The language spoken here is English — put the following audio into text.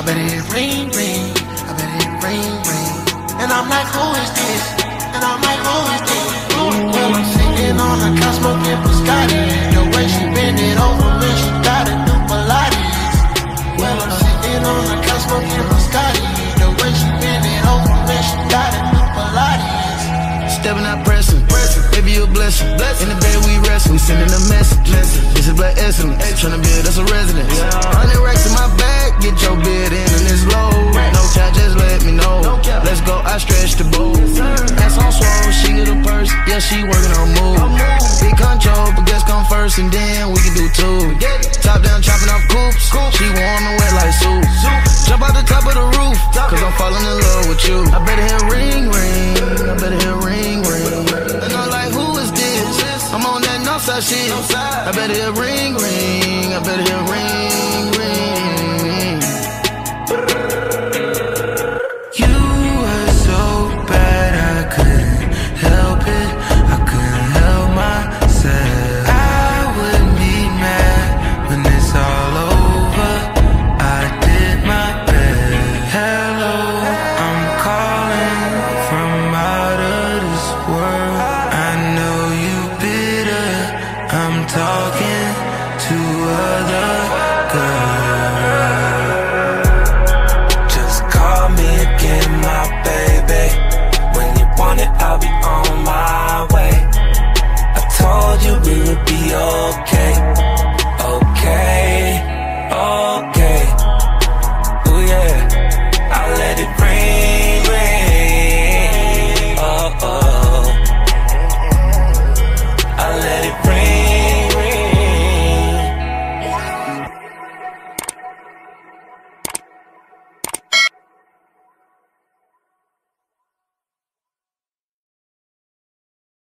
I bet it ring, ring. I bet it ring, ring. And I'm like, who is this? And I'm like, who is this? Well, I'm sitting on the couch smoking biscotti. The way she bend it over me, she gotta do Pilates. Well, I'm sitting on the couch smoking biscotti. The way she bend it over me, she gotta do Pilates. Stepping out pressing, baby you a blessing. In the bed we resting, we sending a message. This is black excellence, tryna build us a residence. 100 racks in my bag, get your bid in and it's low. No cap, just let me know. Let's go, I stretch the boat. Ass on swole, she get a purse, yeah she working on move. Big control, but guess come first and then we can do two. Top down, chopping off coops, she warm and wet like soup. Jump out the top of the roof, cause I'm falling in love with you. I better hear ring, ring, I better hear ring, ring. And I'm like, who is this? I'm on that Northside shit. I better hear ring, ring, I better hear ring, ring. You were so bad I couldn't help it, I couldn't help myself. I wouldn't be mad when it's all over, I did my best. Hello, I'm calling from out of this world. I know you bitter, I'm talking to other girls. Just call me again, my baby. When you want it, I'll be on my way. I told you we would be okay.